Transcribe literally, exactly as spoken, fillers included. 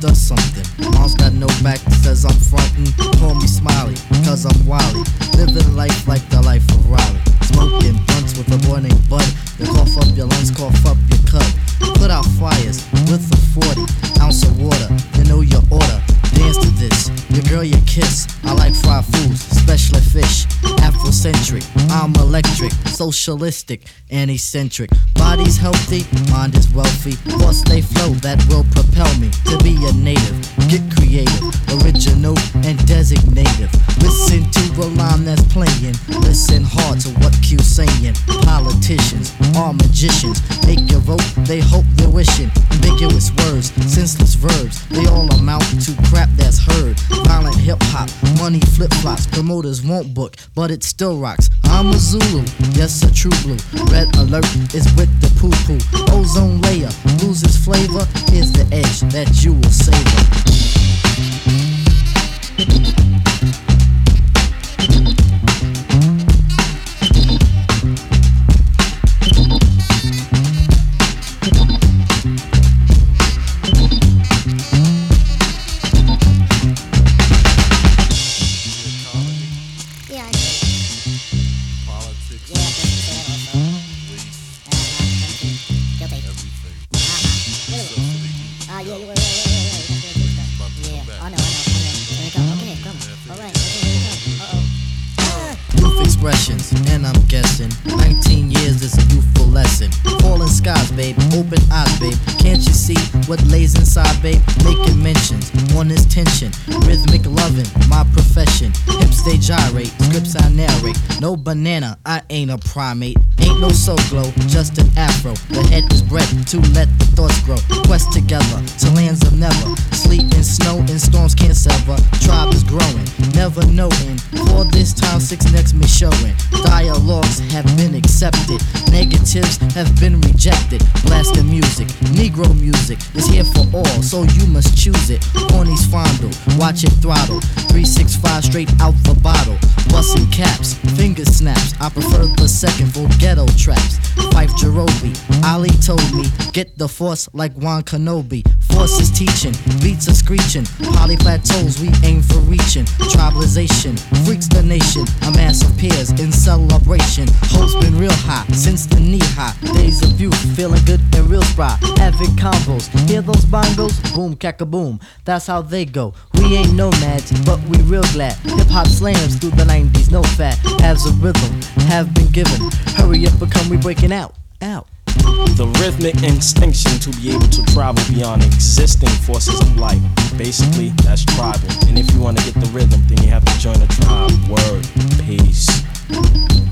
does something. Mom's got no back, says I'm frontin'. Call me Smiley, cause I'm wily. Living life like the life of Riley. Smoking blunts with a boy named Bud. You cough up your lungs, cough up your cud. Put out fires with a forty ounce of water. You know your order. Dance to this, your girl you kiss. I like fried foods, especially fish. Afrocentric, I'm electric, socialistic, and eccentric. Body's healthy, mind is wealthy. Thoughts they flow that will propel me to be a native. Get creative, original, and designative. Listen to the line that's playing. Listen hard to what Q's saying. Politicians are magicians. Make your vote, they hope they're wishing. Ambiguous words, senseless verbs, they all amount to crap that's heard. Violent hip-hop, money flip-flops. Promoters won't book, but it still rocks. I'm a Zulu, yes a true blue. Red alert is with the poo-poo. Ozone layer loses flavor. Here's the edge that you will savor. Expressions, and I'm guessing nineteen years is a youthful lesson. Falling skies, babe, open eyes, babe. Can't you see what lays inside, babe? Making mentions on this tension. Rhythmic loving, my profession. Hips they gyrate, scripts I narrate. No banana, I ain't a primate. Ain't no soul glow, just an afro. The head is bred to let the thoughts grow. Quest together to lands of never. Sleet and snow and storms can't sever. Tribe is growing, never knowing. For this time, six next me showing. Dialogues have been accepted. Negatives have been rejected. Blasting music, Negro music is here for all, so you must choose it. Hornies fondle, watch it throttle. three sixty-five straight out the bottle. Busting caps, finger snaps. I prefer the second for ghetto traps. Fife Jerobi, Ali told me, get the force like Juan Kenobi. Force is teaching, beats are screeching. Poly plateaus we aim for reaching. Tribalization, freaks the nation. A mass of peers in celebration. Hope's been real high since the knee high. Days of youth, feeling good and real spry. Having combos, hear those bongos? Boom, cack-a-boom, that's how they go. We ain't nomads, but we real glad. Hip-hop slams through the nineties, no fat. Halves of rhythm have been given. Hurry up, become we breaking out, out. The rhythmic instinction to be able to travel beyond existing forces of life. Basically, that's tribal. And if you want to get the rhythm, then you have to join a tribe. Word. Peace.